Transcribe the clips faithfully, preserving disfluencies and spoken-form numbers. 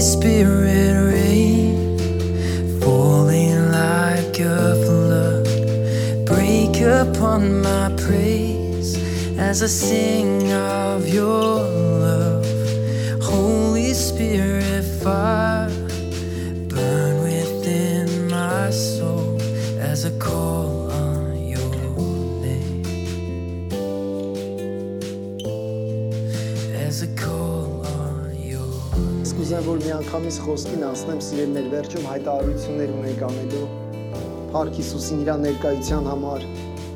Spirit rain, falling like a flood, break upon my praise as I sing of your love. Holy Spirit fire, burn within my soul as I call on your name, as I call on your name. Սկուզեմ, որ մի անգամից խոսքին անցնեմ, սիրելիներ, վերջում հայտարարություններ ունենք անելու Փառք Հիսուսին իր ներկայության համար։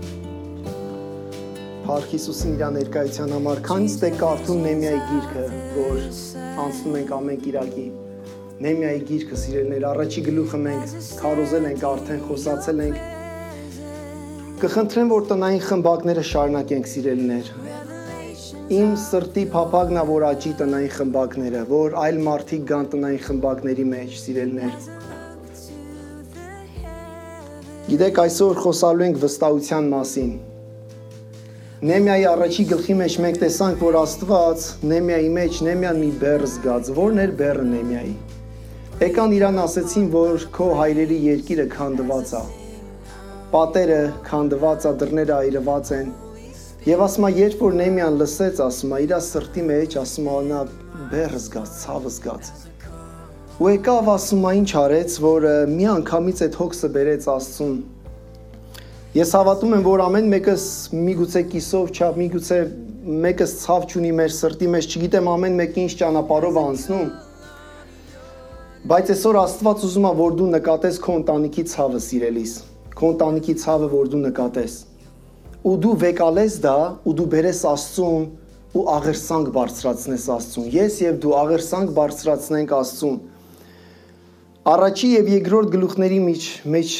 Փառք Հիսուսին իր ներկայության համար։ Քանից դե կարդում Նեհեմիայի գիրքը, որ անցնում ենք ամեն կիրակի։ Նեհեմիայի գիրքը, սիրելիներ, առաջի գլուխը մենք քարոզել ենք, արդեն խոսացել ենք։ Կխնդրեմ, որ տնային խմբակները շարունակենք, սիրելիներ։ Իմ սրտի փափագն է, որ աճի տնային խմբակները, որ այլ մարդիկ գան տնային խմբակների մեջ, սիրելիներ։ Գիտեք, այսօր խոսալու ենք վստահության մասին։ Նեհեմիայի առաջի գլխի մեջ մենք տեսանք, որ Աստված Նեհեմիայի մեջ Նեհեմիան մի բեռ զգաց, որն էր բեռը Նեհեմիայի։ Եկան իրան ասեցին, որ քո հայրերի երկիրը քանդված է, պատերը քանդված է, դռները այրված են։ Եվ ասում է, երբ որ Նեհեմիան լսեց, ասում է, իր սրտի մեջ, ասում է, նա բեռ զգաց, ցավ զգաց։ Ու եկավ, ասում է, ինչ արեց, որ մի անգամից այդ հոգսը բերեց Աստծուն։ Ես հավատում եմ, որ ամեն մեկս միգուցե կիսով չափ, միգուցե մեկս ցավ չունի մեր սրտի մեջ, չգիտեմ ամեն մեկը ինչ ճանապարհով անցնում։ Բայց այսօր Աստված ուզում է, որ դու նկատես քո ընտանիքի ցավը, սիրելիս, քո ընտանիքի ցավը, որ դու նկատես։ Ու դու վեկալես դա, ու դու բերես Աստծուն ու աղերսանք բարձրացնես Աստծուն։ Ես եւ դու աղերսանք բարձրացնենք Աստծուն։ Առաջի եւ երկրորդ գլուխների մեջ մեջ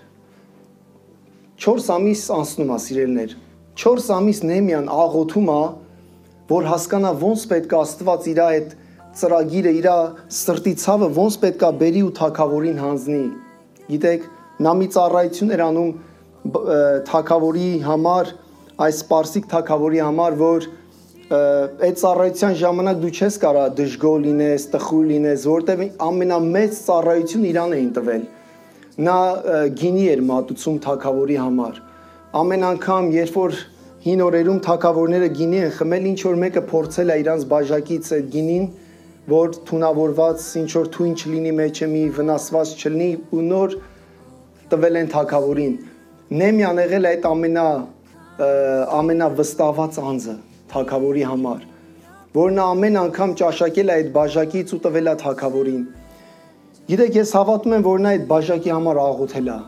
չորս ամիս անցնում է, սիրելիներ։ չորս ամիս Նեհեմիան աղոթում է, որ հասկանա ոնց պետք է Աստված իր այդ ծրագիրը, իր սրտի ցավը ոնց պետք է բերի ու թագավորին հանձնի։ Գիտեք, նա մի ծառայություն էր անում թագավորի համար, այս սպարսիկ թագավորի համար, որ այդ ծառայության ժամանակ դու չես կարա դժգոհ լինես, տխուր լինես, որտեղ ամենամեծ ծառայություն իրան էին տվել։ Նա գինի էր մատուցում թագավորի համար։ Ամեն անգամ, երբ որ հին օրերում թագավորները գինի են խմել, ինչ որ մեկը փորձել է իրանց բաժակից այդ գինին, որ թունավորված, ինչ որ թույն չլինի մեջը, մի վնասված չլինի, ու նոր տվել են թագավորին։ Նեհեմիան եղել է այդ ամենա ամենավստահված անձը թագավորի համար, որ նա ամեն անգամ ճաշակել է այդ բաժակից ու տվել է թագավորին։ Գիտեք, ես հավատում եմ, որ նա այդ բաժակի համար աղոթել է։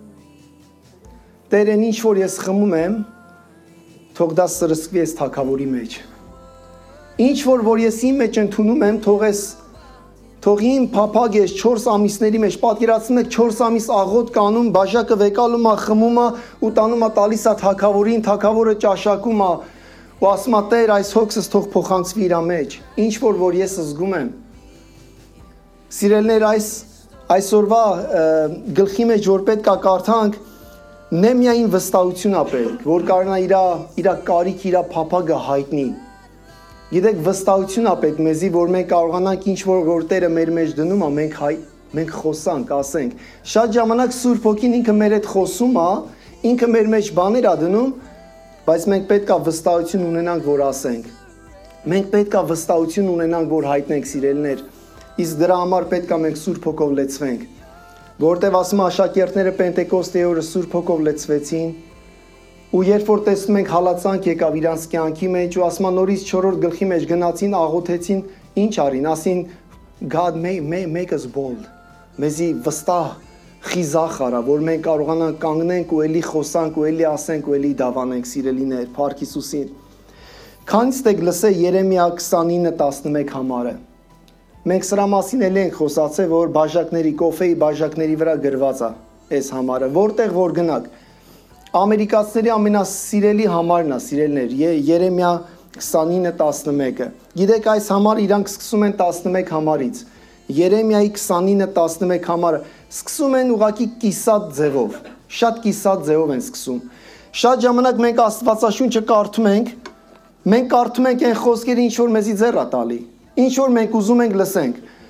Տեր, այն ինչ որ ես խմում եմ, թող դա սրսկվի այս թագավորի մեջ։ Ինչ որ որ ես իմ մեջ ընդունում եմ, թող ես Թող իմ փափագ ես չորս ամիսների մեջ, պատկերացնում եք չորս ամիս աղոթ կանում, բաժակը վեկալում է, խմում է ու տանում է տալիս է թագավորին, թագավորը ճաշակում է ու ասում է Տեր, այս հոգսս թող փոխանցվի իր մեջ։ Ինչ որ որ ես զգում եմ։ Սիրելիներ, այս այսօրվա գլխի մեջ որ պետք է կարդանք, Նեհեմիային վստահություն է պետք, որ կարողանա իր իր կարիք, իր փափագը հայտնի։ Գիտեք, վստահություն է պետք մեզի, որ մենք կարողանանք ինչ որ որ Տերը մեր մեջ դնում է, մենք հայ մենք խոսանք, ասենք։ Շատ ժամանակ Սուրբ Հոգին ինքը մեր հետ խոսում է, ինքը մեր մեջ բաներ է դնում, բայց մենք պետք է վստահություն ունենանք, որ ասենք։ Մենք պետք է վստահություն ունենանք, որ հայտնենք, սիրելիներ։ Իսկ դրա համար պետք է մենք Սուրբ Հոգով լեցվենք։ Որտեւ ասում է աշակերտները Պենտեկոստեի օրը Սուրբ Հոգով լեցվեցին, ու երբ որ տեսնում ենք հալածանք եկավ իրանց կյանքի մեջ ու ասում նորից չորրորդ գլխի մեջ գնացին, աղոթեցին, ինչ արին, ասին God make us bold, մեզի վստահ խիզախ արա, որ մենք կարողանանք կանգնենք ու էլի խոսանք ու էլի ասենք ու էլի դավանենք, սիրելիներ, Փառք Հիսուսին։ Քանից եք լսել Երեմիա քսանինը տասնմեկ համարը։ Մենք սրա մասին էլ ենք խոսացել, որ բաժակների, կոֆեի բաժակների վրա գրված է այս համարը, որտեղ որ գնաք։ Ամերիկացիների ամենասիրելի համարն է, սիրելիներ, Երեմիա քսանինը տասնմեկը։ Գիտեք, այս համարը իրանք սկսում են տասնմեկ համարից։ Երեմիայի քսանինը տասնմեկ համարը սկսում են ուղղակի կիսատ ձևով, շատ կիսատ ձևով են սկսում։ Շատ ժամանակ մենք Աստվածաշունչը կարդում ենք, մենք կարդում ենք այն խոսքերը, ինչ որ մեզի ձեռ է տալի, ինչ որ մենք ուզում ենք լսենք։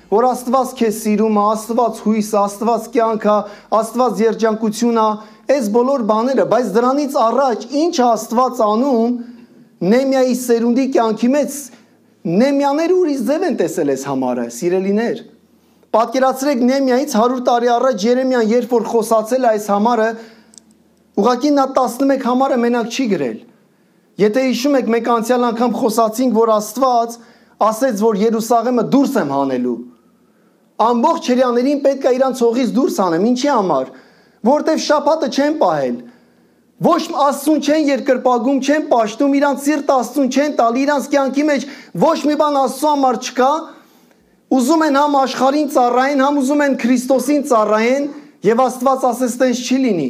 որ Աստված քեզ սիրում է, Աստված հույս, Աստված կյանք է, Աստված երջանկություն է, այս բոլոր բաները, բայց դրանից առաջ ինչ է Աստված անում Նեհեմիայի սերունդի կյանքի մեջ Նեհեմյաները ուրիշ ձև են տեսել այս համարը, սիրելիներ։ Պատկերացրեք Նեհեմիայից հարյուր տարի առաջ Երեմիան երբ որ խոսացել է այս համարը, ուղղակի նա տասնմեկ համարը մենակ չի գրել։ Եթե հիշում եք, մենք անցյալ անգամ խոսացինք, որ Աստված ասեց, որ Երուսաղեմը դուրս եմ հանելու։ Ամբողջ հրեաներին պետք է իրանց հողից դուրս հանեմ, ինչի համար, որտեվ շաբաթը չեն պահել։ Ոչ Աստծուն չեն երկրպագում, չեն պաշտում, իրանց սիրտը Աստծուն չեն տալի, իրանց կյանքի մեջ ոչ մի բան Աստծու համար չկա։ Ուզում են համ աշխարհին ծառայեն, համ ուզում են Քրիստոսին ծառայեն, եւ Աստված ասես տենց չի լինի։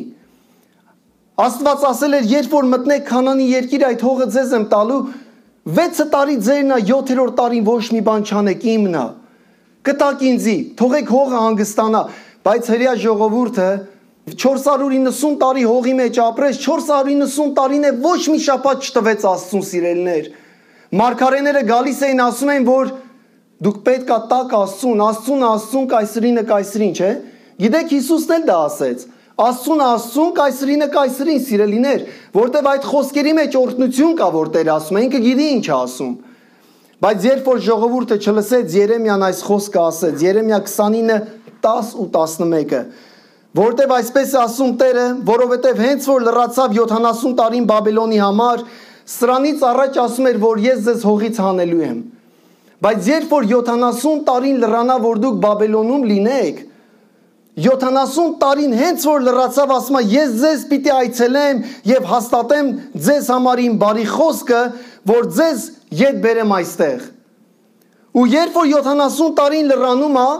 Աստված ասել էր, երբ որ մտնեք Քանանի երկիր, այդ հողը ձեզ եմ տալու, վեցը տարի ձերն է, յոթերորդ տարին ոչ մի բան չանեք, իմն է։ Կտակ ինձի, թողեք հողը հանգստանա, բայց հրեա ժողովուրդը չորս հարյուր իննսուն տարի հողի մեջ ապրեց, չորս հարյուր իննսուն տարին է ոչ մի շաբաթ չտվեց Աստծուն, սիրելիներ։ Մարգարեները գալիս էին ասում են, որ դուք պետք է տակ Աստծուն, Աստծուն Աստծուն, կայսրինը կայսրին, չէ՞։ Գիտեք Հիսուսն էլ դա ասեց։ Աստծուն Աստծուն, կայսրինը կայսրին, սիրելիներ, որտեվ այդ խոսքերի մեջ օրհնություն կա, որ Տերը ասում է, ինքը գիտի ինչ է ասում։ Բայց երբ որ ժողովուրդը չլսեց Երեմիան այս խոսքը ասեց, Երեմիա քսանինը տաս ու տասնմեկը, որտեվ այսպես է ասում Տերը, որովհետև հենց որ լրացավ յոթանասուն տարին Բաբելոնի համար, սրանից առաջ ասում էր, որ ես ձեզ հողից հանելու եմ։ Բայց երբ որ յոթանասուն տարին լրանա, որ դուք Բաբելոնում լինեք, յոթանասուն տարին հենց որ լրացավ, ասում է, ես ձեզ պիտի այցելեմ եւ հաստատեմ ձեզ համար իմ բարի խոսքը, որ ձեզ ետ բերեմ այստեղ։ Ու երբ որ յոթանասուն տարին լրանում է,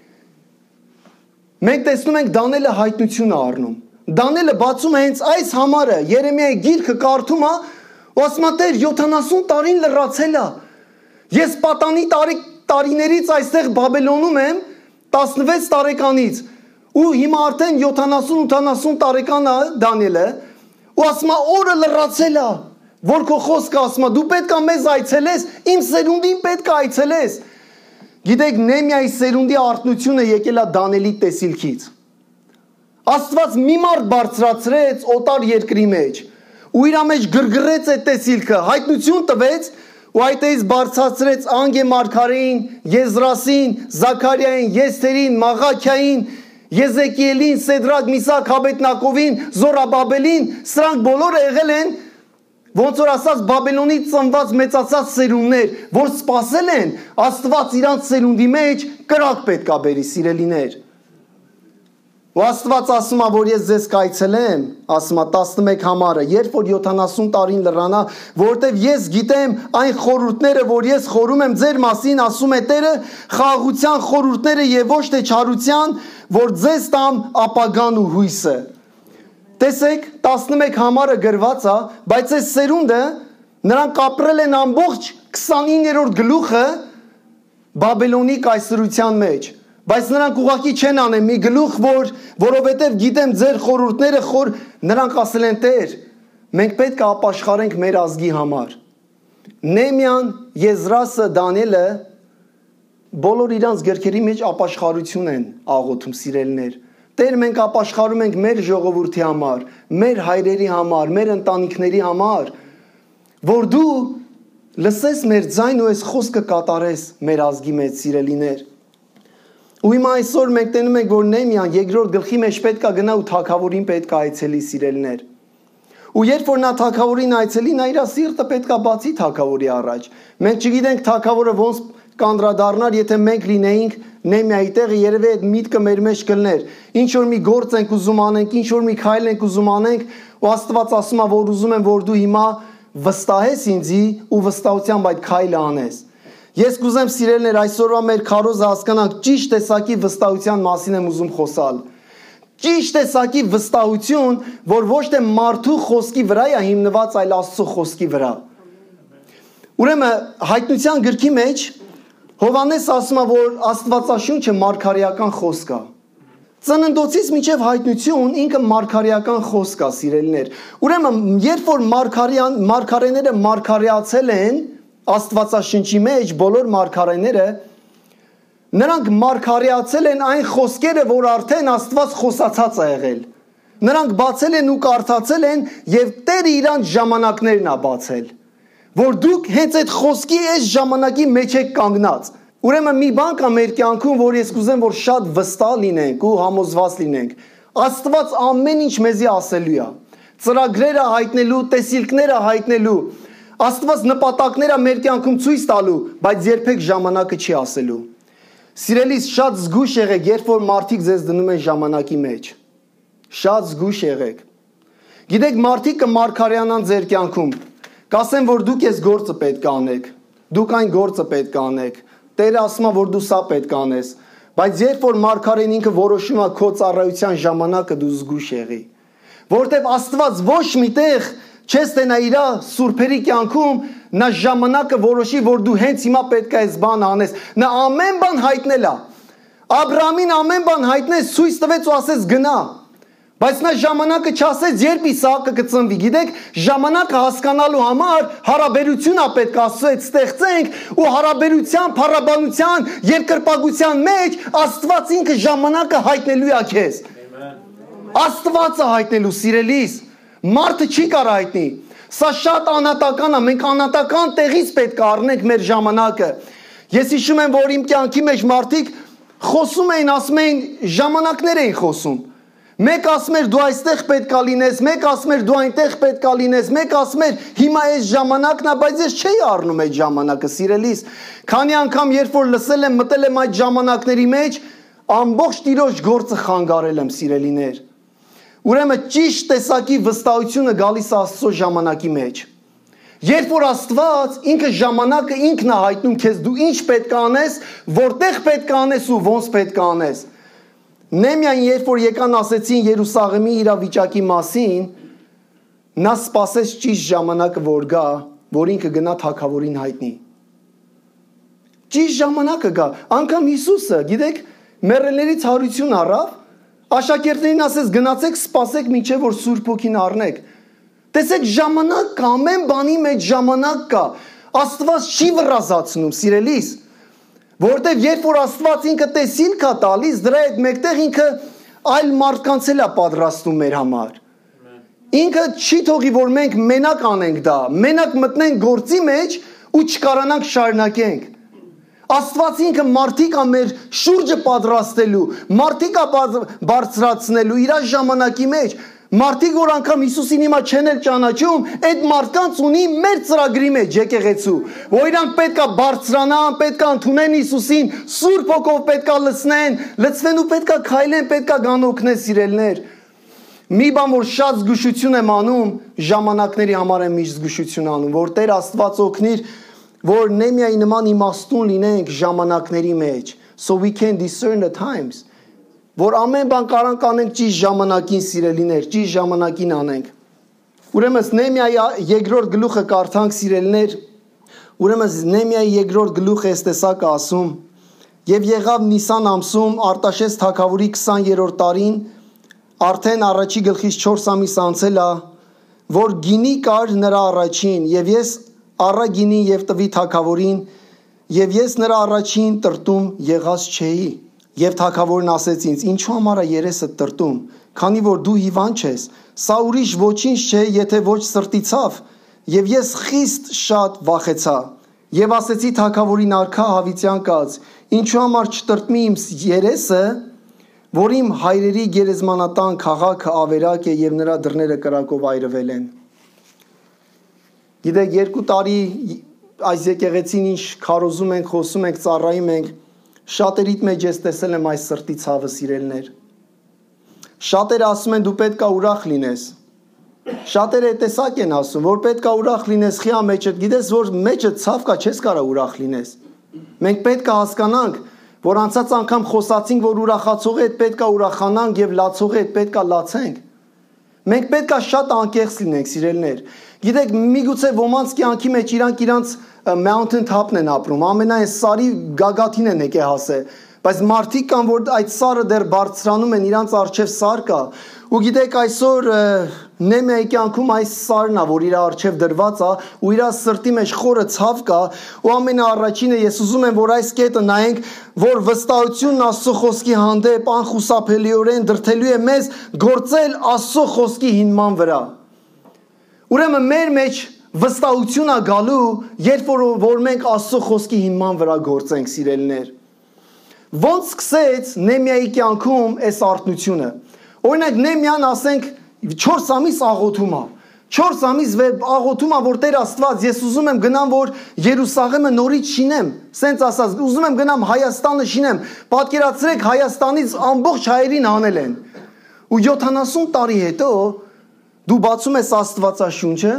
մենք տեսնում ենք Դանիելը հայտնություն է առնում։ Դանիելը բացում է հենց այս համարը, Երեմիայի գիրքը կարդում է, ու ասում է, Տեր, յոթանասուն տարին լրացել է։ Ես պատանի տարի տարիներից այստեղ Բաբելոնում եմ, տասնվեց տարեկանից։ Ու հիմա արդեն յոթանասուն ութանասուն տարեկան է Դանիելը, ու ասում է, օրը լրացել է, որ քո խոսքը ասում է, դու պետք է մեզ այցելես, իմ սերունդին պետք է այցելես։ Գիտեք, Նեհեմիայի սերունդի արթնությունը եկել է Դանիելի տեսիլքից։ Աստված մի մարդ բարձրացրեց օտար երկրի մեջ, ու իր մեջ գրգռեց այդ տեսիլքը, հայտնություն տվեց, ու այդտեղից բարձրացրեց Անգե մարգարեին, Եզրասին, Զաքարիային, Եսթերին, Մաղաքիային, Եզեկիելին, Սեդրակ, Միսակ, Հաբեդնակովին, Զորաբաբելին, սրանք բոլորը եղել են ոնց որ ասած Բաբելոնի ծնված մեծացած սերունդներ, որ սպասել են Աստված իրանց սերունդի մեջ կրակ պետք է բերի, սիրելիներ։ Ու Աստված ասում է, որ ես ձեզ կայցելեմ, ասում է տասնմեկ համարը, երբ որ յոթանասուն տարին լրանա, որտեվ ես գիտեմ այն խորհուրդները, որ ես խորում եմ ձեր մասին, ասում է Տերը, խաղաղության խորհուրդները եւ ոչ թե չարության, որ ձեզ տամ ապագան ու հույսը։ Տեսեք, տասնմեկ համարը գրված է, բայց այս սերունդը նրանք ապրել են ամբողջ քսանիններորդ գլուխը Բաբելոնի կայսրության մեջ, բայց նրանք ուղղակի չեն անեն մի գլուխ, որ որովհետև գիտեմ ձեր խորհուրդները խոր, նրանք ասել են Տեր, մենք պետք է ապաշխարենք մեր ազգի համար։ Նեհեմիան, Եզրասը, Դանիելը բոլոր իրանց գրքերի մեջ ապաշխարություն են աղոթում, սիրելիներ։ Տեր, մենք ապաշխարում ենք մեր ժողովրդի համար, մեր հայրերի համար, մեր ընտանիքների համար, որ դու լսես մեր ձայն ու այս խոսքը կատարես մեր ազգի մեջ, սիրելիներ։ Ու հիմա այսօր մենք տենում ենք, որ Նեհեմիան երկրորդ գլխի մեջ պետք է գնա ու թագավորին պետք է այցելի, սիրելիներ։ Ու երբ որ նա թագավորին այցելի, նա իր սիրտը պետք է բացի թագավորի առաջ։ Մենք չգիտենք թագավորը ոնց կանդրադառնար, եթե մենք լինեինք Նեհեմիայի տեղը, երևի այդ միտքը մեր մեջ կլներ։ Ինչ որ մի գործ ենք ուզում անենք, ինչ որ մի քայլ ենք ուզում անենք, ու Աստված ասում է, որ ուզում եմ, որ դու հիմա վստահես ինձի ու վստահությամբ այդ քայլը անես։ Ես կուզեմ սիրելիներ այսօրվա մեր քարոզը հասկանանք ճիշտ տեսակի վստահության մասին եմ ուզում խոսալ։ Ճիշտ տեսակի վստահություն, որ ոչ թե մարդու խոսքի վրա է հիմնված, այլ Աստծո խոսքի վրա։ Ուրեմն հայտնության գրքի մեջ Հովհաննես ասում է, որ Աստվածաշունչը մարգարեական խոսք է։ Ծննդոցից մինչև հայտնություն ինքը մարգարեական խոսք է, սիրելիներ։ Ուրեմն երբ որ մարգարեան Նրանք մարգարեացել են այն խոսքերը, որ արդեն Աստված խոսացած է եղել։ Նրանք բացել են ու կարդացել են եւ Տերը իրանց ժամանակներն է բացել, որ դուք հենց այդ խոսքի այս ժամանակի մեջ եք կանգնած։ Ուրեմն մի բան կա մեր կյանքում, որ ես կուզեմ, որ շատ վստահ լինենք ու համոզված լինենք։ Աստված ամեն ինչ մեզի ասելու է։ Ծրագրերը հայտնելու, տեսիլքները հայտնելու, Աստված նպատակները մեր կյանքում ցույց տալու, բայց երբեք ժամանակը չի ասելու։ Սիրելիս, շատ զգուշ եղեք, երբ որ մարդիկ ձեզ դնում են ժամանակի մեջ։ Շատ զգուշ եղեք։ Գիտեք, մարդիկ կմարգարեանան ձեր կյանքում, կասեն, որ դուք այս գործը պետք է անեք, դուք այն գործը պետք է անեք, Տերը ասում է, որ դու սա պետք է անես, բայց երբ որ մարգարեն ինքը որոշում է քո ծառայության ժամանակը, դու զգուշ եղի, որտեղ Աստված ոչ միտեղ չես տենա իր սուրբերի կյանքում նա ժամանակը որոշի, որ դու հենց հիմա պետք է այս բանը անես։ Նա ամեն բան հայտնել է։ Աբրահամին ամեն բան հայտնեց, ցույց տվեց ու ասեց գնա։ Բայց նա ժամանակը չասեց, երբ Իսահակը կծնվի։ Գիտեք, ժամանակը հասկանալու համար հարաբերություն է պետք Աստծո հետ ստեղծենք ու հարաբերության, փառաբանության, երկրպագության մեջ Աստված ինքը ժամանակը հայտնելու է քեզ։ Աստվածը հայտնելու, սիրելիս, մարդը չի կարող հայտնի։ Սա շատ անհատական է, մենք անհատական տեղից պետք է առնենք մեր ժամանակը։ Ես հիշում եմ, որ իմ կյանքի մեջ մարդիկ խոսում էին, ասում էին, ժամանակներ էին խոսում։ Մեկ ասում էր դու այստեղ պետք է լինես, մեկ ասում էր դու այնտեղ պետք է լինես, մեկ ասում էր հիմա այս ժամանակն է, բայց ես չէի առնում այդ ժամանակը, սիրելիս։ Քանի անգամ երբ որ լսել եմ, մտել եմ այդ ժամանակների մեջ, ամբողջ Տիրոջ գործը խանգարել եմ, սիրելիներ։ Ուրեմն ճիշտ տեսակի վստահությունը գալիս է Աստծո ժամանակի մեջ։ Երբ որ Աստված ինքը ժամանակը ինքն է հայտնում քեզ, դու ինչ պետք է անես, որտեղ պետք է անես ու ոնց պետք է անես։ Նեհեմիային երբ որ եկան ասեցին Երուսաղեմի իրավիճակի մասին, նա սպասեց ճիշտ ժամանակը որ գա, որ ինքը գնա թագավորին հայտնի։ Ճիշտ ժամանակը գա, անգամ Հիսուսը, գիտեք, մեռելներից հարություն առավ, աշակերտներին ասեց գնացեք սպասեք մինչև որ Սուրբ Հոգին առնեք։ Տեսեք, ժամանակ կա, ամեն բանի մեջ ժամանակ կա։ Աստված չի վռազացնում, սիրելիս, որտեղ երբ որ Աստված ինքը տեսիլք է տալիս, դրա հետ մեկտեղ ինքը այլ մարդկանց էլ է պատրաստում մեր համար։ Ինքը չի թողի, որ մենք մենակ անենք դա, մենակ մտնենք գործի մեջ ու չկարանանք շարունակենք։ Աստված ինքը մարդիկ է մեր շուրջը պատրաստելու, մարդիկ է բարձրացնելու իր ժամանակի մեջ։ Մարդիկ, որ անգամ Հիսուսին հիմա չեն էլ ճանաչում, այդ մարդկանց ունի մեր ծրագրի մեջ եկեղեցու, որ իրանք պետք է բարձրանան, պետք է ընդունեն Հիսուսին, Սուրբ Հոգով պետք է լցնեն, լցվեն ու պետք է քայլեն, պետք է գան օգնեն, սիրելիներ։ Մի բան, որ շատ զգուշություն եմ անում, ժամանակների համար եմ միշտ զգուշություն անում, որ Տեր Աստված օգնիր, որ Նեհեմիայի նման իմաստուն լինենք ժամանակների մեջ, so we can discern the times, որ ամեն բան կարանք անենք ճիշտ ժամանակին, սիրելիներ, ճիշտ ժամանակին անենք։ Ուրեմն Նեհեմիայի երկրորդ գլուխը կարդանք, սիրելիներ, ուրեմն Նեհեմիայի երկրորդ գլուխը այս տեսակը ասում. Եվ եղավ Նիսան ամսում Արտաշես թագավորի քսաներորդ տարին, արդեն առաջի գլխից չորս ամիս անցել է, որ գինի կար նրա առաջին, եւ ես առա գինին եւ տվի թագավորին, եւ ես նրա առաջին տրտում եղած չէի։ Եվ թագավորն ասեց ինձ. ինչու համար է երեսը տրտում, քանի որ դու հիվանդ ես, սա ուրիշ ոչինչ չէ, եթե ոչ սրտի ցավ, եւ ես խիստ շատ վախեցա։ Եվ ասեցի թագավորին արքա Հավիտյան կաց. ինչու համար չտրտմի իմ երեսը, որ իմ հայրերի գերեզմանատան քաղաքը ավերակ է եւ նրա դռները կրակով այրվել են։ Գիտեք, երկու տարի այս եկեղեցին ինչ քարոզում ենք, խոսում ենք, ծառայում ենք, շատերիդ մեջ ես տեսել եմ այս սրտի ցավը, սիրելիներ։ Շատերը ասում են դու պետք է ուրախ լինես։ Շատերը տեսակ են ասում, որ պետք է ուրախ լինես, խիա մեջը, գիտես, որ մեջը ցավ կա, չես կարող ուրախ լինես։ Մենք պետք է հասկանանք, որ անցած անգամ խոսացինք, որ ուրախացողի հետ պետք է ուրախանանք եւ լացողի հետ պետք է լացենք։ Մենք պետք է շատ անկեղծ լինենք, սիրելիներ։ Գիտեք, միգուցե ոմանց կյանքի մեջ իրանք իրանց mountain top-ն են ապրում, ամենայն սարի գագաթին են եկե հասել, Բայց մարդիկ կան, որ այդ սարը դեռ բարձրանում են, իրանց առջև սար կա։ Ու գիտեք, այսօր Նեմիայի կյանքում այս սարն է, որ իր առջև դրված է, ու իր սրտի մեջ խորը ցավ կա, ու ամենաառաջինը ես ուզում եմ, որ այս կետը նայենք, որ վստահությունն Աստծո խոսքի հանդեպ անխուսափելիորեն դրդելու է մեզ գործել Աստծո խոսքի հիմնման վրա։ Ուրեմն մեր մեջ վստահություն է գալու, երբ որ, որ մենք Աստծո խոսքի հիմնման վրա գործենք, սիրելիներ։ Ոնց սկսեց Նեմիայի կյանքում այս արթնությունը։ Օրինակ Նեմիան, ասենք, չորս ամիս աղոթում է։ չորս ամիս աղոթում է, որ Տեր Աստված, ես ուզում եմ գնամ, որ Երուսաղեմը նորից շինեմ, սենց ասած, ուզում եմ գնամ Հայաստանը շինեմ։ Պատկերացրեք, Հայաստանից ամբողջ հայերին հանել են։ Ու յոթանասուն տարի հետո դու բացում ես Աստվածաշունչը,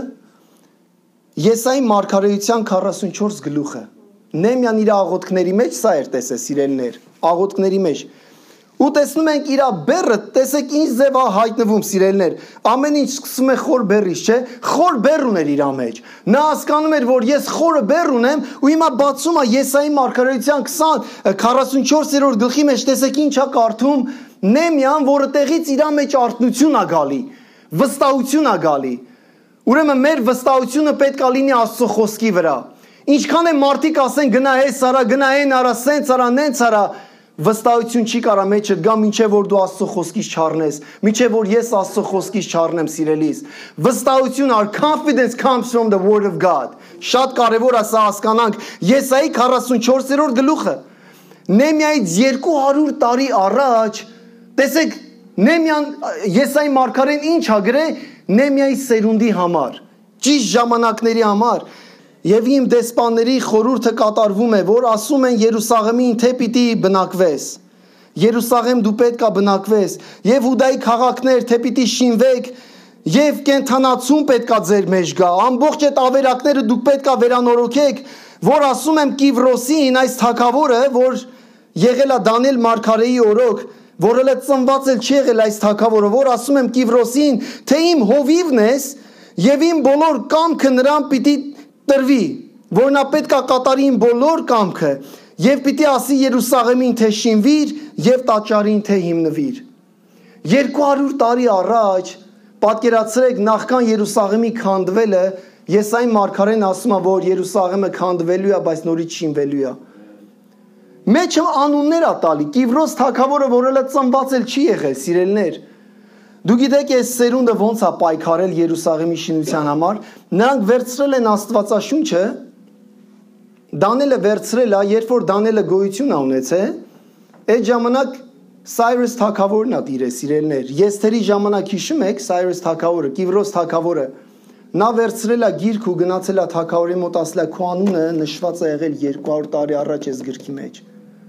Եսայի մարգարեության քառասունչորս գլուխը։ Նեմիան իր աղոթքների մեջ սա էր տեսել, սիրելիներ, աղոթքների մեջ։ Ու տեսնում ենք իր բեռը, տեսեք ինչ ձև է հայտնվում, սիրելիներ։ Ամեն ինչ սկսում է խոր բեռից, չէ՞։ Խոր բեռ ուներ իր մեջ։ Նա հասկանում էր, որ ես խորը բեռ ունեմ, ու հիմա բացում է Եսայի մարգարեության քառասունչորսերորդ գլխի մեջ, տեսեք ինչ է կարդում Նեմիան, որը տեղից իր մեջ արթնություն է գալի, վստահություն է գալի։ Ուրեմն մեր վստահությունը պետք է լինի Աստծո խոսքի վրա։ Ինչքան է մարդիկ ասեն գնա էս արա, գնա այն արա, սենց արա, նենց արա, վստահություն չի կարա մեջդ գա, մինչև որ դու Աստծո խոսքից չառնես, մինչև որ ես Աստծո խոսքից չառնեմ, սիրելիս։ Վստահություն, our confidence comes from the word of God։ Շատ կարևոր է սա հասկանանք։ Եսայի քառասունչորսերորդ գլուխը։ Նեմիայից երկու հարյուր տարի առաջ, տեսեք, Նեմիան, Եսայի մարգարեն ինչ ա գրել Նեմիայի սերունդի համար, ճիշտ ժամանակների համար։ Եվ իմ դեսպանների խորհուրդը կատարվում է, որ ասում են Երուսաղեմին, թե պիտի բնակվես։ Երուսաղեմ դու պետք է բնակվես, եւ Հուդայի քաղաքներ, թե պիտի շինվեք, եւ կենթանացում պետք է ձեր մեջ գա։ Ամբողջ այդ ավերակները դուք պետք է վերանորոգեք, որ ասում եմ Կիվրոսին, այս թագավորը, որ եղել է Դանիել մարգարեի օրոք, որ էլ ծնված էլ չի եղել այս թագավորը, որ ասում եմ Կիվրոսին, թե իմ հովիվն ես, եւ իմ բոլոր կամքը նրան պիտի տրվի, որ նա պետք է կատարի իմ բոլոր կամքը, եւ պիտի ասի Երուսաղեմին, թե շինվիր, եւ տաճարին, թե հիմնվիր։ երկու հարյուր տարի առաջ, պատկերացրեք, նախքան Երուսաղեմի քանդվելը, Եսայի մարգարեն ասում է, որ Երուսաղեմը քանդվելու է, բայց նորից շինվելու է։ Մեջը անուններ ա տալի, Կիվրոս թագավորը, որ էլ ծնված էլ չի եղել, սիրելիներ։ Դու գիտեք այս սերունդը ոնց է պայքարել Երուսաղեմի շինության համար, նրանք վերցրել են Աստվածաշունչը, Դանիելը վերցրել է, երբ որ Դանիելը գոյություն ա ունեցել, այդ ժամանակ Սայրուս թագավորն ա տիրել, սիրելիներ։ Եսթերի ժամանակ հիշում եք Սայրուս թագավորը, Կիվրոս թագավորը, նա վերցրել է գիրք ու գնացել է թագավորի մոտ, ասել է քո անունը նշված է եղել երկու հարյուր տարի առաջ այս գրքի մեջ։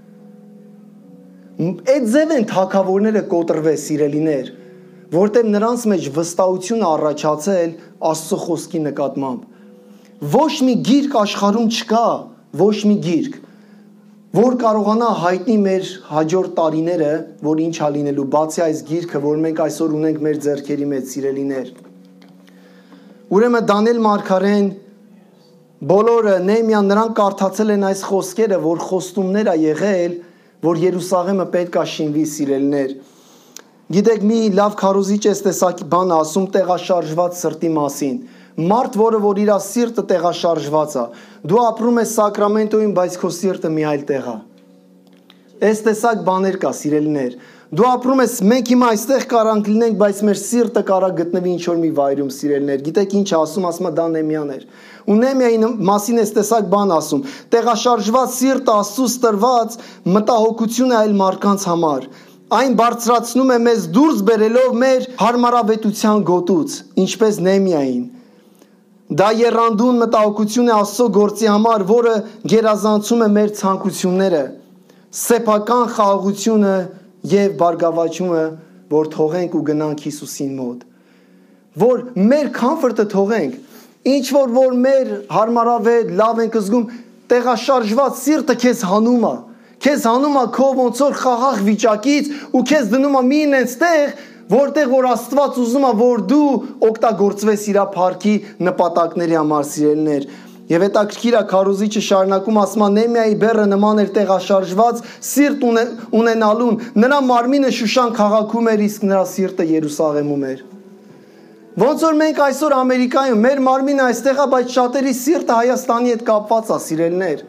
Այդ ձև են թագավորները կոտրվել, սիրելիներ, որտեղ նրանց մեջ վստահություն առաջացել Աստծո խոսքի նկատմամբ։ Ոչ մի գիրք աշխարհում չկա, ոչ մի գիրք, որ կարողանա հայտնի մեր հաջորդ տարիները, որ ինչ ա լինելու, բացի այս գիրքը, որ մենք այսօր ունենք մեր ձեռքերի մեջ, սիրելիներ։ Ուրեմն Դանիել մարգարեն, բոլորը Նեհեմիան նրանք կարդացել են այս խոսքերը, որ խոստումներ ա եղել, որ Երուսաղեմը պետք է շինվի, սիրելիներ։ Գիտեք, մի լավ քարոզիչ էս տեսակի բան ասում տեղաշարժված սրտի մասին։ Մարդ, որը որ իր սիրտը տեղաշարժված է, դու ապրում ես Սակրամենտոյում, բայց քո սիրտը մի այլ տեղ է։ Այս տեսակ բաներ կա, սիրելիներ։ Դու ապրում ես, մենք հիմա այստեղ կարանք լինենք, բայց մեր սիրտը կարա գտնվի ինչ-որ մի վայրում, սիրելիներ։ Գիտեք ինչ ասում, ասում է դա Նեհեմիան էր։ Ու Նեհեմիայի մասին այս տեսակ բան ասում. տեղաշարժված սիրտը Աստծուց տրված մտահոգություն է այլ մարդկանց համար։ Այն բարձրացնում է մեզ դուրս բերելով մեր հարմարավետության գոտուց, ինչպես Նեհեմիային։ Դա եռանդուն մտահոգություն է Աստծո գործի համար, որը գերազանցում է մեր ցանկությունները, սեփական խաղաղությունը եւ բարգավաճումը, որ թողենք ու գնանք Հիսուսին մոտ։ Որ մեր comfort-ը թողենք, ինչ որ որ մեր հարմարավետ, լավ ենք զգում, տեղաշարժված սիրտը քեզ հանում է, քեզ հանում է քո ոնց որ խաղաղ վիճակից ու քեզ դնում է մի ինձ տեղ, որտեղ որ Աստված ուզում է, որ դու օգտագործվես իր փառքի նպատակների համար, սիրելիներ։ Եվ հետաքրքիր է քարոզիչը շարունակում ասում է Նեմիայի բեռը նման էր տեղաշարժված սիրտ ունենալուն, նրա մարմինը Շուշան քաղաքում էր, իսկ նրա սիրտը Երուսաղեմում էր։ Ոնց որ մենք այսօր Ամերիկայում մեր մարմինը այստեղ է, բայց շատերի սիրտը Հայաստանի հետ կապված է, սիրելիներ։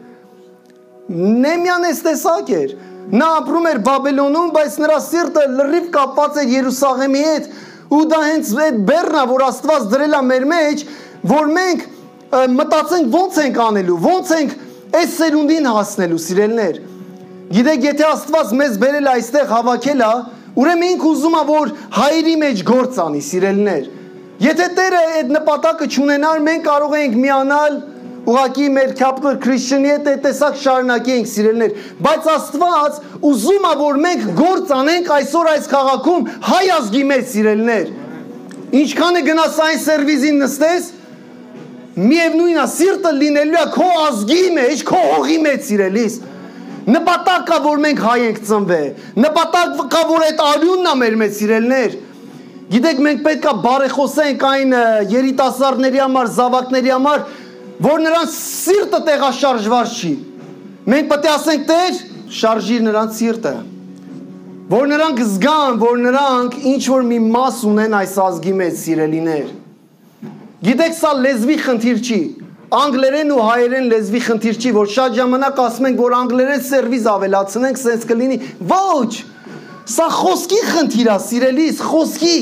Նեմյան էս տեսակ էր։ Նա ապրում էր Բաբելոնում, բայց նրա սիրտը լրիվ կապված էր Երուսաղեմի հետ, ու դա հենց այդ բեռն է, որ Աստված դրել է մեր մեջ, որ մենք մտածենք ոնց ենք անելու, ոնց ենք այս սերունդին հասնելու, սիրելիներ։ Գիտեք, եթե Աստված մեզ բերել է այստեղ հավաքել է, ուրեմն ինքը ուզում է, որ հայերի մեջ գործ անի, սիրելիներ։ Եթե Տերը այդ նպատակը չունենար, մենք կարող ենք միանալ ուղղակի մեր capital Christian-ի հետ այդ տեսակ շարունակենք, սիրելիներ, բայց Աստված ուզում է, որ մենք գործ անենք այսօր այս քաղաքում հայ ազգի մեջ, սիրելիներ։ Ինչքան է գնաս այն սերվիզին նստես, միևնույն է, սիրտը լինելու է քո ազգի մեջ, քո հողի մեջ, սիրելիս։ Նպատակ կա, որ մենք հայ ենք ծնվել, նպատակ կա, որ այդ արյունն է մեր մեջ, սիրելիներ։ Գիտեք, մենք պետք է բարեխոսենք այն երիտասարդների համար, զավակների համար, որ նրանց սիրտը տեղաշարժված չի։ Մենք պետք է ասենք Տեր, շարժիր նրանց սիրտը։ Որ նրանք զգան, որ նրանք ինչ որ մի մաս ունեն այս ազգի մեջ, սիրելիներ։ Գիտեք, սա լեզվի խնդիր չի։ Անգլերեն ու հայերեն լեզվի խնդիր չի, որ շատ ժամանակ ասում ենք, որ անգլերեն սերվիզ ավելացնենք, սենց կլինի։ Ոչ։ Սա խոսքի խնդիր է, սիրելիս, խոսքի։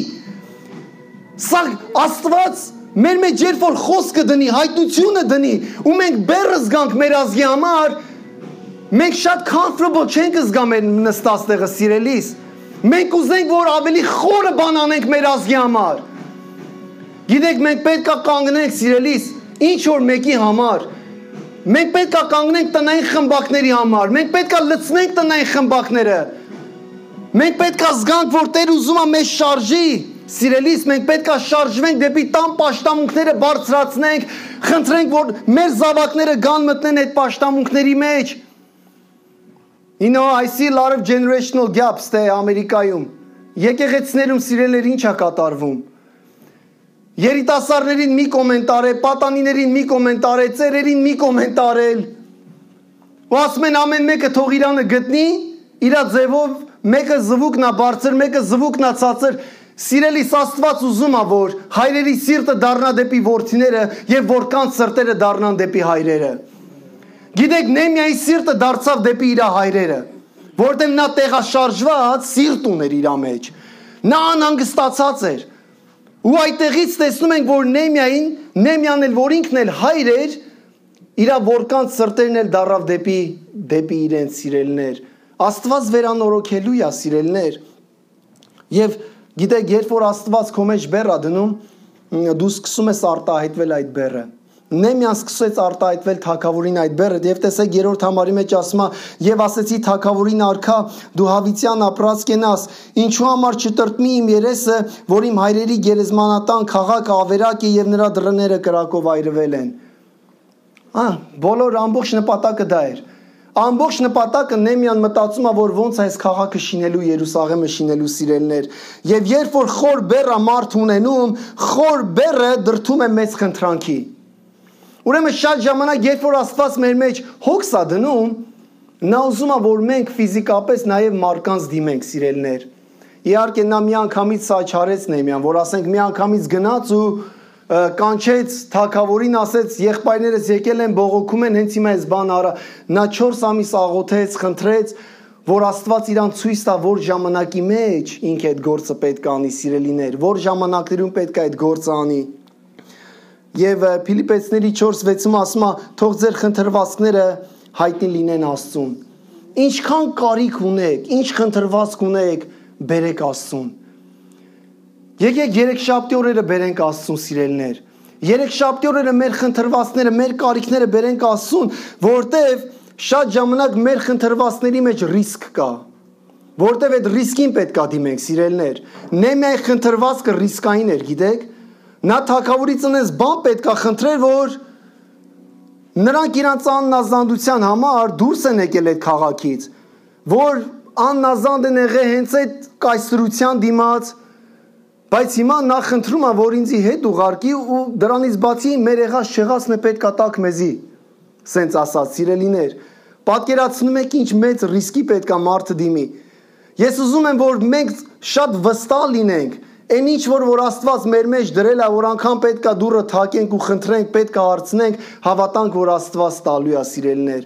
Սա Աստված մեր մեջ երբ որ խոսքը դնի, հայտնությունը դնի, ու մենք բեռը զգանք մեր ազգի համար, մենք շատ comfortable չենք զգա մեր նստած տեղը, սիրելիս։ Մենք ուզենք, որ ավելի խորը բան անենք մեր ազգի համար։ Գիտեք, մենք պետք է կանգնենք, սիրելիս, ինչ որ մեկի համար։ Մենք պետք է կանգնենք տնային խմբակների համար։ Մենք պետք է լցնենք տնային խմբակները։ Մենք պետք է զգանք, որ Տեր ուզում է մեզ շարժի։ Սիրելիս, մենք պետք է շարժվենք դեպի տան պաշտամունքները բարձրացնենք, խնդրենք, որ մեր զավակները գան մտնեն այդ պաշտամունքների մեջ։ You know, I see a lot of generational gaps թե Ամերիկայում։ Եկեղեցիներում սիրելիներ ինչ է կատարվում։ Երիտասարդներին մի կոմենտար է, պատանիներին մի կոմենտար է, ծերերին մի կոմենտար է։ Ու ասում են ամեն մեկը թող իրանը գտնի, իրա ձևով, մեկը զվուկն է բարձր, մեկը զվուկն է ցածր։ Սիրելիս, Աստված ուզում է, որ հայրերի սիրտը դառնա դեպի որդիները եւ որքան սրտերը դառնան դեպի հայրերը։ Գիտեք, Նեմիայի սիրտը դարձավ դեպի իր հայրերը, որտեղ նա տեղաշարժված սիրտ ուներ իր մեջ։ Նա անհանգստացած էր։ Ու այդտեղից տեսնում ենք, որ Նեմիային, Նեմիան էլ որ ինքն էլ հայր էր, իր որքան սրտերն էլ դառավ դեպի դեպի իրենց, սիրելիներ։ Աստված վերանորոգելու է, սիրելիներ։ Եվ գիտեք, երբ որ Աստված քո մեջ բեռ է դնում, դու սկսում ես արտահայտվել այդ բեռը։ Նեմիան սկսեց արտահայտվել թագավորին այդ բեռը, եւ տեսեք երրորդ համարի մեջ ասում է. «Եվ ասեցի թագավորին արքա, դու հավիտյան ապրած կենաս, ինչու համար չտրտմի իմ երեսը, որ իմ հայրերի գերեզմանատան քաղաքը ավերակ է եւ նրա դռները կրակով այրվել են»։ Ահա, բոլոր ամբողջ նպատակը դա էր։ Ամբողջ նպատակը Նեմիան մտածում է, որ ոնց այս քաղաքը շինելու, Երուսաղեմը շինելու, սիրելիներ։ Եվ երբ որ խոր բեռը մարդ ունենում, խոր բեռը դրթում է մեծ խնդրանքի։ Ուրեմն շատ ժամանակ, երբ որ Աստված մեր մեջ հոգս է դնում, նա ուզում է, որ մենք ֆիզիկապես նաև մարկանց դիմենք, սիրելիներ։ Իհարկե նա մի անգամից սա չարեց Նեմիան, որ ասենք մի անգամից գնաց ու կանչեց թագավորին, ասեց եղբայրներս եկել են, բողոքում են, հենց հիմա այս բան արա։ Նա չորս ամիս աղոթեց, խնդրեց, որ Աստված իրան ցույց տա, որ ժամանակի մեջ ինքը այդ գործը պետք է անի, սիրելիներ, որ ժամանակներում պետք է այդ գործը անի։ Եվ Փիլիպպեցիների չորս վեցում ասում է, թող ձեր խնդրվածքները հայտնի լինեն Աստծուն։ Ինչքան կարիք ունեք, ինչ խնդրվածք ունեք, բերեք Աստծուն։ Եկեք երեքշաբթի օրերը բերենք Աստծուն, սիրելիներ։ Երեքշաբթի օրերը մեր խնդրվածքները, մեր կարիքները բերենք Աստծուն, որտեվ շատ ժամանակ մեր խնդրվածքների մեջ ռիսկ կա։ Որտեվ այդ ռիսկին պետք է դիմենք, սիրելիներ։ Նեմիայի խնդրվածքը ռիսկային էր, գիտեք։ Նա թագավորից ունես բան պետք է խնդրեր, որ նրանք իրանց աննազանդության համար դուրս են եկել այդ քաղաքից, որ աննազանդ են եղել հենց այդ կայսրության դիմաց, Բայց հիմա նա խնդրում է, որ ինձի հետ ուղարկի ու դրանից բացի մեր եղած չեղածն է պետք է տակ մեզի։ Սենց ասած, սիրելիներ, պատկերացնում եք ինչ մեծ ռիսկի պետք է մարդը դիմի։ Ես ուզում եմ, որ մենք շատ վստահ լինենք, այն ինչ որ որ Աստված մեր մեջ դրել է, որ անգամ պետք է դուռը թակենք ու խնդրենք, պետք է հարցնենք, հավատանք, որ Աստված տալու է, սիրելիներ։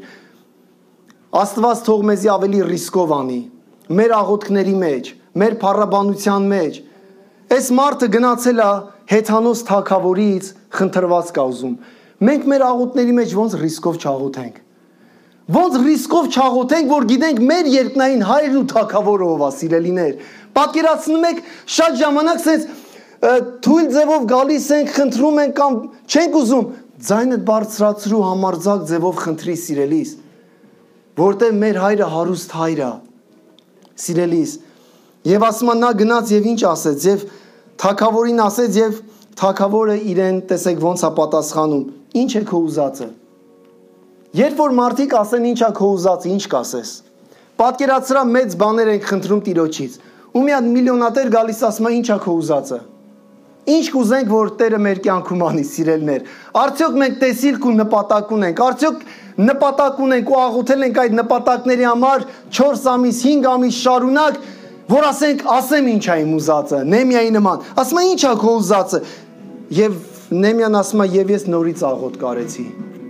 Աստված թող մեզի ավելի ռիսկով անի, մեր աղոթքների մեջ, մեր փառաբանության մեջ։ Այս մարդը գնացել է հեթանոս թագավորից խնդրված կա ուզում։ Մենք մեր աղոթքների մեջ ոնց ռիսկով չաղոթենք։ Ոնց ռիսկով չաղոթենք, որ գիտենք մեր երկնային հայրն ու թագավորը ով է, սիրելիներ։ Պատկերացնում եք, շատ ժամանակ sense թույլ ձևով գալիս ենք, խնդրում ենք կամ չենք ուզում, ձայնդ բարձրացրու համարձակ ձևով խնդրի, սիրելիս, որտեղ մեր հայրը հարուստ հայր է, սիրելիս։ Եվ ասում նա գնաց եւ ինչ ասեց, եւ թագավորին ասեց, եւ թագավորը իրեն տեսեք ոնց է պատասխանում, ինչ է քո ուզածը։ Երբ որ մարդիկ ասեն ինչա քո ուզածը, ինչ կասես։ Պատկերացրա մեծ բաներ ենք խնդրում Տիրոջից։ Ու մի հատ միլիոնատեր գալիս ասում է ինչա քո ուզածը։ Ինչ կուզենք, որ Տերը մեր կյանքում անի, սիրելիներ։ Արդյոք մենք տեսիլք ու նպատակ ունենք։ Արդյոք նպատակ ունենք ու աղոթել ենք այդ նպատակների համար չորս ամիս, հինգ ամիս շարունակ, որ ասենք, ասեմ ինչա իմ ուզածը, Նեհեմիայի նման։ Ասում է ինչա քո ուզածը։ Եվ Նեհեմիան ասում է եւ ես նորից աղոթ կարեցի։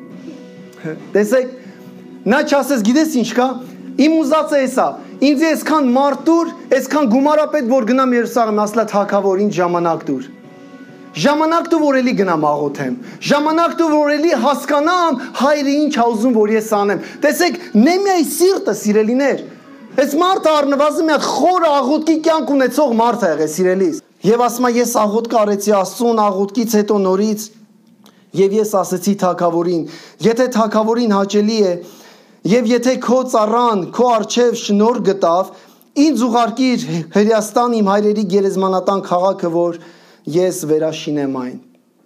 Տեսեք, նա չասես, գիտես ինչ կա, իմ ուզածը էսա, ինձ այսքան մարդուր, այսքան գումարապետ, որ գնամ Երուսաղեմ, ասլա թագավոր, ինձ ժամանակ տուր։ Ժամանակ տու, որ էլի գնամ աղոթեմ։ Ժամանակ տու, որ էլի հասկանամ հայրը ինչ ա ուզում, որ ես անեմ։ Տեսեք, Նեհեմիայի սիրտը, սիրելիներ, այս մարդը առնվազն մի հատ խոր աղոթքի կյանք ունեցող մարդ է եղել, սիրելիս։ Եվ ասում է, ես աղոթք արեցի Աստծուն, աղոթքից հետո նորից Եվ ես ասեցի թագավորին, եթե թագավորին հաճելի է, եւ եթե քո ծառան, քո արչեւ շնոր գտավ, ինձ ուղարկիր Հրեաստան իմ հայրերի գերեզմանատան քաղաքը, որ ես վերաշինեմ այն։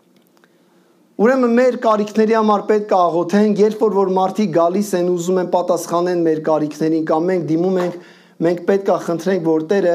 Ուրեմն մեր կարիքների համար պետք է աղոթենք, երբ որ որ մարդիկ գալիս են ուզում են պատասխանեն մեր կարիքներին կամ մենք դիմում ենք, մենք պետք է խնդրենք, որ Տերը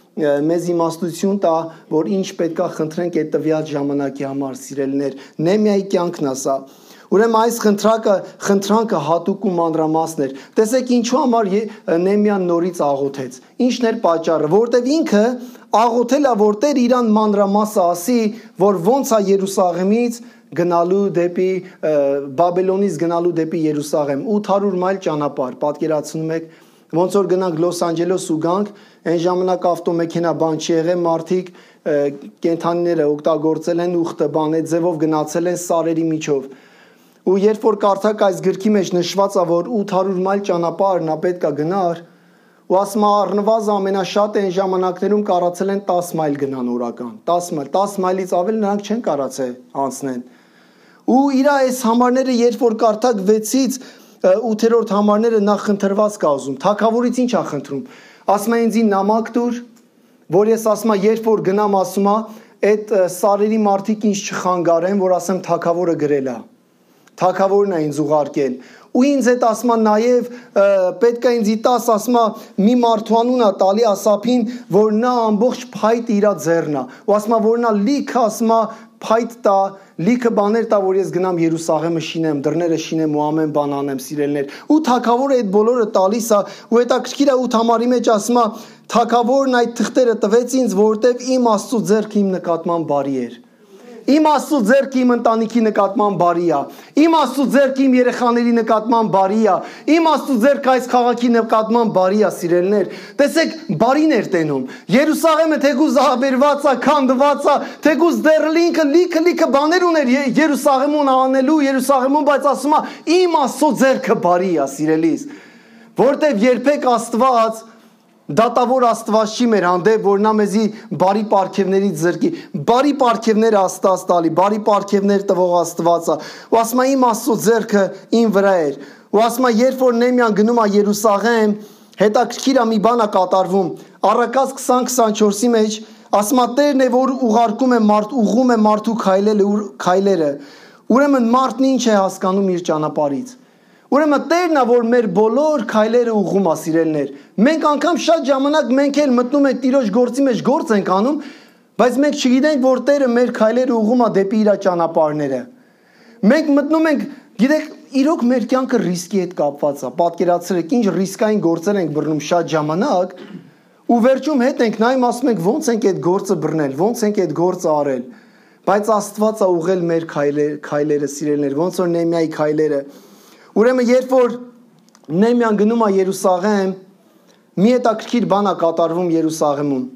մեզ իմաստություն տա, որ ինչ պետք է խնդրենք այդ տվյալ ժամանակի համար, սիրելիներ, Նեհեմիայի կյանքն է սա։ Ուրեմն այս խնդրանքը, խնդրանքը հատուկ ու մանրամասն էր։ Տեսեք ինչու համար Նեհեմիան նորից աղոթեց։ Ինչն էր պատճառը, որտեվ ինքը աղոթել է, որ Տեր իրան մանրամասը ասի, որ ոնց է Երուսաղեմից գնալու դեպի Բաբելոնից գնալու դեպի Երուսաղեմ ութ հարյուր մայլ ճանապարհ, պատկերացնում եք, ոնց որ գնանք Լոս Անջելես ու գանք, այն ժամանակ ավտոմեքենա բան չի եղել, մարդիկ կենթանիները օգտագործել են ուխտը, բան այդ ձևով գնացել են սարերի միջով։ Ու երբ որ կարդակ այս գրքի մեջ նշված է, որ ութ հարյուր մայլ ճանապարհ նա պետք է գնար, ու ասում է առնվազն ամենաշատը այն ժամանակներում կարացել են տասը մայլ գնան օրական, տասը մայլ, տասը մայլից ավել նրանք չեն կարացել անցնեն։ Ու իր այս համարները երբ որ կարդակ վեցից ութերորդ համարները նա խնդրված կա ուզում, թագավորից ինչ է խնդրում։ Ասում է ինձ նամակ տուր, որ ես ասում եմ երբ որ գնամ ասում է այդ սարերի մարդիկ ինձ չխանգարեն, որ ասեմ թագավորը գրել է։ Թագավորն է ինձ ուղարկել։ Ու ինձ այդ ասում է նաև պետք է ինձի տաս ասում է մի մարդու անուն է տալի Ասափին, որ նա ամբողջ փայտ իր ձեռն է։ Ու ասում է որ նա լիքը ասում է փայտ տա, լիքը բաներ տա, որ ես գնամ Երուսաղեմը շինեմ, դռները շինեմ ու ամեն բան անեմ, սիրելիներ։ Ու թագավորը այդ բոլորը տալիս է, ու հետաքրքիր է ութ համարի մեջ ասում է թագավորն այդ թղթերը տվեց ինձ, որովհետև իմ Աստծո ձեռքը իմ նկատմամբ բարի էր։ Իմ Աստծո ձեռքը իմ ընտանիքի նկատմամբ բարի է։ Իմ Աստծո ձեռքը իմ երեխաների նկատմամբ բարի է։ Իմ Աստծո ձեռքը այս քաղաքի նկատմամբ բարի է, սիրելիներ։ Տեսեք, բարին էր տենում։ Երուսաղեմը թեկուզ ահաբերված է, քանդված է, թեկուզ դեռ լինքը լիքը լիքը բաներ ուներ Երուսաղեմուն անելու, Երուսաղեմում, բայց ասում է իմ Աստծո ձեռքը բարի է, սիրելիս։ Որտեվ երբեք Աստված դատավոր Աստված չի մեր հանդեպ, որ նա մեզի բարի պարգևներից զրկի։ Բարի պարգևներ Աստված տալի, բարի պարգևներ տվող Աստված է։ Ու ասում է իմ Աստծո ձեռքը իմ վրա էր։ Ու ասում է երբ որ Նեհեմիան գնում է Երուսաղեմ, հետաքրքիր է մի բան է կատարվում։ Առակաց քսան քսանչորսի մեջ ասում է Տերն է որ ուղարկում է մարդ, ուղղում է մարդու քայլերը։ Ուրեմն մարդն ինչ է հասկանում իր ճանապարհից։ Ուրեմն Տերն է որ մեր բոլոր քայլերը ուղղում է, սիրելիներ։ Մենք անգամ շատ ժամանակ մենք էլ մտնում ենք Տիրոջ գործի մեջ գործ ենք անում, Բայց մենք չգիտենք, որ Տերը մեր քայլերը ուղղում է դեպի իր ճանապարհները։ Մենք մտնում ենք, գիտեք, իրոք մեր կյանքը ռիսկի հետ կապված է։ Պատկերացրեք, ինչ ռիսկային գործեր ենք բռնում շատ ժամանակ, ու վերջում հետ ենք նայում, ասում ենք ո՞նց ենք այդ գործը բռնել, ո՞նց ենք այդ գործը արել։ Բայց Աստված է ուղղել մեր քայլերը, քայլերը սիրելիներ, ոնց որ Նեհեմիայի քայլերը։ Ուրեմն երբ որ Նեհեմիան գնում է Երուսաղեմ, մի հետաքրքիր բան է կատարվում Երուսաղեմում։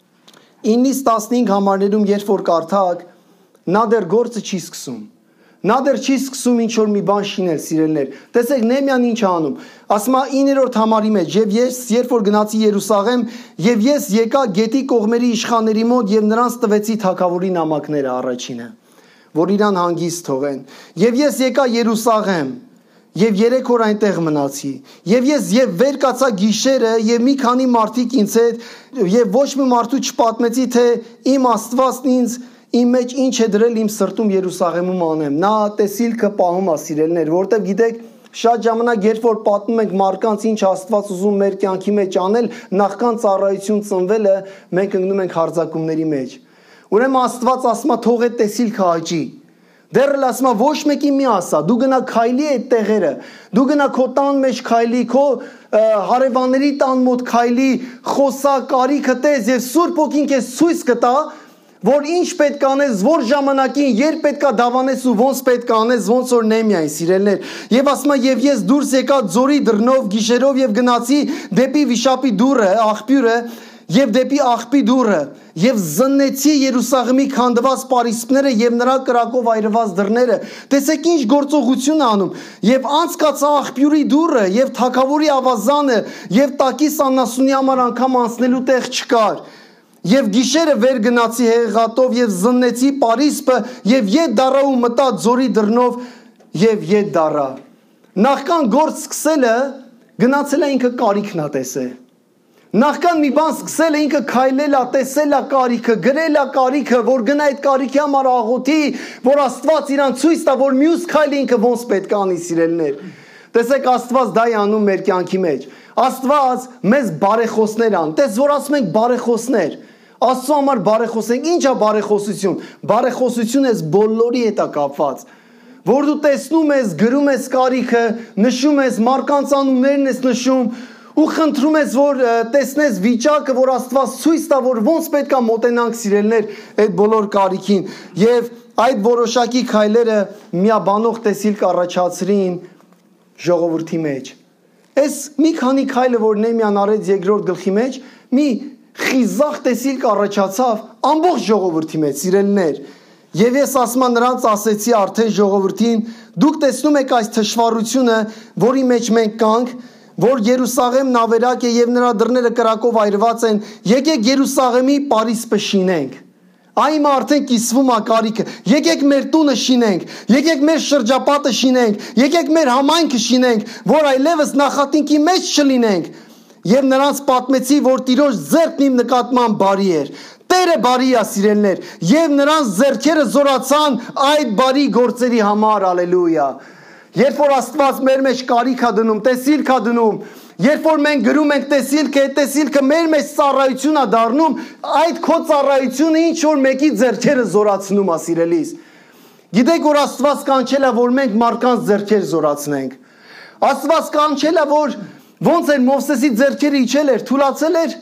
ինից տասնհինգ համարներում երբ որ կարդաք, նա դեռ գործը չի սկսում։ Նա դեռ չի սկսում ինչ որ մի բան շինել, սիրելիներ։ Տեսեք Նեհեմիան ինչ է անում։ Ասում է իններորդ համարի մեջ, եւ ես երբ որ գնացի Երուսաղեմ, եւ ես եկա գետի կողմերի իշխանների մոտ եւ նրանց տվեցի թագավորի նամակները առաջինը, որ իրան հանգիստ թողեն։ Եվ ես եկա Երուսաղեմ, եւ երեք օր այնտեղ մնացի։ Եվ ես եւ վեր կացա գիշերը եւ մի քանի մարդիկ ինձ հետ եւ ոչ մի մարդու չպատմեցի, թե իմ Աստվածն ինձ իմ մեջ ինչ է դրել իմ սրտում Երուսաղեմում անեմ։ Նա տեսիլքը պահում է, սիրելիներ, որտեվ գիտեք, շատ ժամանակ երբ որ պատմում ենք մարդկանց ինչ Աստված ուզում մեր կյանքի մեջ անել, նախքան ծառայություն ծնվելը, մենք ընկնում ենք հարձակումների մեջ։ Ուրեմն Աստված ասում է թող այդ տեսիլքը աճի։ Դեռ էլ ասում է ոչ մեկին մի ասա, դու գնա քայլի այդ տեղերը, դու գնա քո տան մեջ քայլի, քո հարևանների տան մոտ քայլի, խոսա, կարիքը տես եւ Սուրբ Հոգին քեզ ցույց կտա, որ ինչ պետք է անես, որ ժամանակին, երբ պետք է դավանես ու ոնց պետք է անես, ոնց որ Նեհեմիային, սիրելիներ։ Եվ ասում է, եւ ես դուրս եկա ձորի դռնով գիշերով եւ գնացի դեպի Վիշապի դուռը, աղբյուրը, եւ դեպի աղբի դուռը, եւ զննեցի Երուսաղեմի քանդված պարիսպները եւ նրա կրակով այրված դռները։ Տեսեք ինչ գործողություն անում։ Եվ անցկացա աղբյուրի դուռը եւ թագավորի ավազանը եւ տակիս անասունի համար անգամ անցնելու տեղ չկար։ Եվ գիշերը վեր գնացի հեղեղատով եւ զննեցի պարիսպը եւ ետ դառա ու մտա ձորի դռնով եւ ետ դառա։ Նախքան գործ սկսելը գնացել է ինքը կարիքն ա տեսել։ Նախքան մի բան սկսել է ինքը քայլել է, տեսել է կարիքը, գրել է կարիքը, որ գնա այդ կարիքի համար աղոթի, որ Աստված իրան ցույց տա, որ մյուս քայլը ինքը ոնց պետք է անի, սիրելիներ։ Տեսեք Աստված դա է անում մեր կյանքի մեջ։ Աստված մեզ բարեխոսներ ան։ Տես որ ասում ենք բարեխոսներ։ Աստծո համար բարեխոսենք, ի՞նչ է բարեխոսություն։ Բարեխոսությունը էս բոլորի հետ է կապված։ Որ դու տեսնում ես, գրում ես կարիքը, նշում ես, մարկանց անուններն ես նշում, ու խնդրում ես, որ տեսնես վիճակը, որ Աստված ցույց տա, որ ոնց պետք է մոտենանք, սիրելիներ, այդ բոլոր կարիքին։ Եվ այդ որոշակի քայլերը միաբանող տեսիլք առաջացրին ժողովրդի մեջ։ Այս մի քանի քայլը, որ Նեհեմիան արեց երկրորդ գլխի մեջ, մի խիզախ տեսիլք առաջացավ ամբողջ ժողովրդի մեջ, սիրելիներ։ Եվ ես ասում եմ նրանց ասեցի արդեն ժողովրդին, դուք տեսնում եք այս թշվառությունը, որի մեջ մենք կանք, որ Երուսաղեմն ավերակ է եւ նրա դռները կրակով այրված են, եկեք Երուսաղեմի պարիսպը շինենք։ Այն արդեն կիսվում է կարիքը։ Եկեք մեր տունը շինենք, եկեք մեր շրջապատը շինենք, եկեք մեր համայնքը շինենք, որ այլևս նախատինքի մեջ չլինենք։ Եվ նրանց պատմեցի, որ Տիրոջ ձեռքն իմ նկատմամբ բարի էր։ Տերը բարի է, սիրելիներ, եւ նրանց ձեռքերը զորացան այդ բարի գործերի համար, ալելույա։ Երբ որ Աստված մեր մեջ կարիք է դնում, տեսիլք է դնում, երբ որ մենք գրում ենք տեսիլքը, այդ տեսիլքը մեր մեջ ծառայություն է դառնում, այդ քո ծառայությունը ինչ որ մեկի ձեռքերը զորացնում է, սիրելիս։ Գիտեք, որ Աստված կանչել է, որ մենք մարդկանց ձեռքեր զորացնենք։ Աստված կանչել է, որ ոնց էր Մովսեսի ձեռքերը իջել էր, թուլացել էր,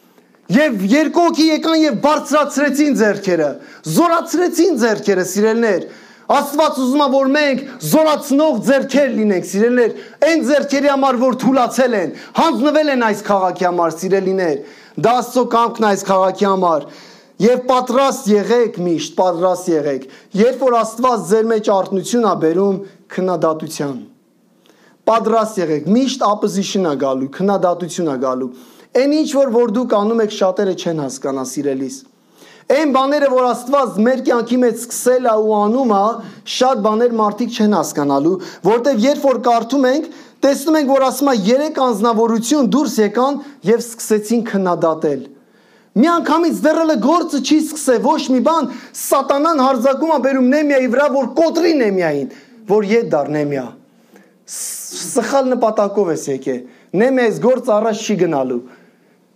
եւ երկու հոգի եկան եւ բարձրացրեցին ձեռքերը, զորացրեցին ձեռքերը, սիրելիներ։ Աստված ուզում է, որ մենք զորացնող ձեռքեր լինենք, սիրելիներ, այն ձեռքերի համար, որ թուլացել են, հանձնվել են այս քաղաքի համար, սիրելիներ։ Դա Աստծո կամքն է այս քաղաքի համար։ Եվ պատրաստ եղեք միշտ, պատրաստ եղեք։ Երբ որ Աստված ձեր մեջ արթնություն է բերում քննադատության, պատրաստ եղեք, միշտ opposition է գալու, քննադատություն է գալու։ Այն ինչ որ որ դուք անում եք, շատերը չեն հասկանա, սիրելիս։ Այն բաները, որ Աստված մեր կյանքի մեջ սկսել է ու անում է, շատ բաներ մարդիկ չեն հասկանալու, որտեղ երբ որ կարդում ենք, տեսնում ենք, որ ասում է երեք անձնավորություն դուրս եկան եւ սկսեցին քննադատել։ Մի անգամից դեռ գործը չի սկսել, ոչ մի բան, սատանան հարձակում է բերում Նեհեմիայի վրա, որ կոտրի Նեհեմիային, որ ետ դառ Նեհեմիա։ Սխալ նպատակով ես եկե։ Նեհեմիա այս գործը առաջ չի գնալու։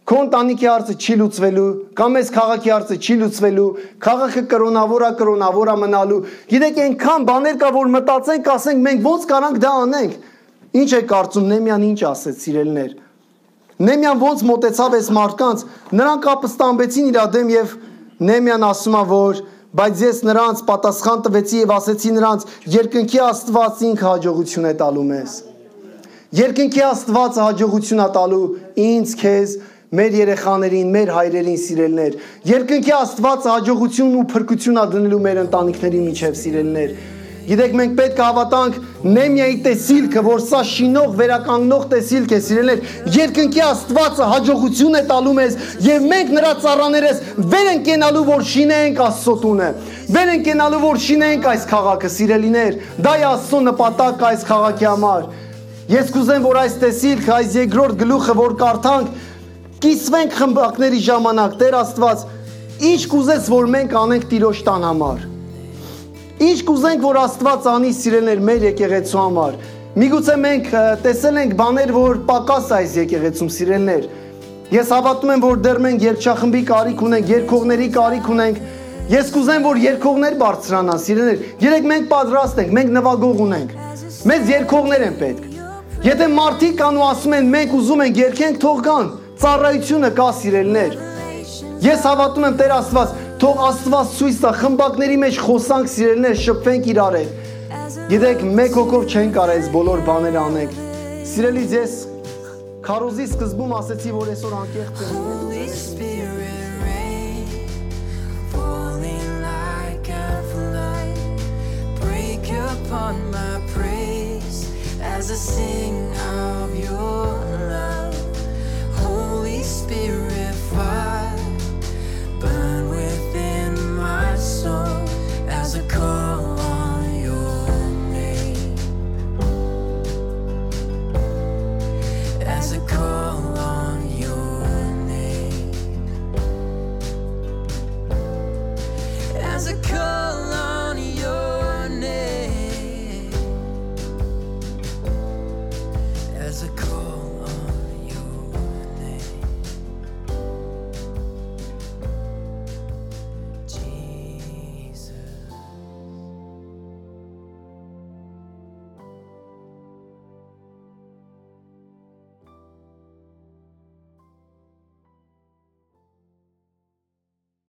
Քո ընտանիքի հարցը չի լուծվելու, կամ այս քաղաքի հարցը չի լուծվելու, քաղաքը կրոնավոր է, կրոնավոր է մնալու։ Գիտեք, այնքան բաներ կա, որ մտածենք, ասենք, մենք ոնց կարանք դա անենք։ Ինչ է կարծում Նեհեմիան ինչ ասեց, սիրելիներ։ Նեհեմիան ոնց մոտեցավ այս մարդկանց, նրանք ապստամբեցին իր դեմ եւ Նեհեմիան ասում է, որ բայց ես նրանց պատասխան տվեցի եւ ասեցի նրանց, երկնքի Աստված ինքը հաջողություն է տալու մեզ։ Երկնքի Աստվածը հաջողություն է տալու ինձ, քեզ, մեր երեխաներին, մեր հայրերին, սիրելիներ։ Երկնքի Աստվածը հաջողություն ու փրկություն է դնելու մեր ընտանիքների միջև, սիրելիներ։ Գիտեք, մենք պետք է հավատանք Նեհեմիայի տեսիլքը, որ սա շինող, վերականգնող տեսիլք է, սիրելիներ։ Երկնքի Աստվածը հաջողություն է տալու մեզ եւ մենք նրա ծառաներս վեր ենք կենալու, որ շինենք Աստծո տունը։ Վեր ենք կենալու, որ շինենք այս քաղաքը, սիրելիներ։ Դա է Աստծո նպատակը այս քաղաքի համար։ Ես կուզեմ, որ այս տեսիլքը, այս երկրորդ գլուխը, որ կարդանք, կիսվենք խմբակների ժամանակ, Տեր Աստված, ինչ կուզես, որ մենք անենք Տիրոջ տան համար։ Ինչ կուզենք, որ Աստված անի, սիրելիներ, մեր եկեղեցու համար։ Միգուցե մենք տեսել ենք բաներ, որ պակաս է այս եկեղեցում, սիրելիներ։ Ես հավատում եմ, որ դեռ մենք երգչախմբի կարիք ունենք, երգողների կարիք ունենք։ Ես կուզեմ, որ երգողներ բարձրանան, սիրելիներ։ Երեք մենք պատրաստ ենք, մենք նվագող ունենք։ Մեզ երգողներ են պետք։ Եթե մարդիկ կան ու ասում են, մենք ուզում ենք երգենք, թող գան։ Ծառայությունը կա, սիրելիներ։ Ես հավատում եմ, Տեր Աստված, թող Աստված ցույց տա, խմբակների մեջ խոսանք, սիրելիներ, շփվենք իրար հետ։ Գիտեք, մեկ հոգով չեն կարող այս բոլոր բաները անենք։ Սիրելիս, ես քարոզի սկզբում ասեցի, որ այսօր անկեղծ upon my praise as I sing of your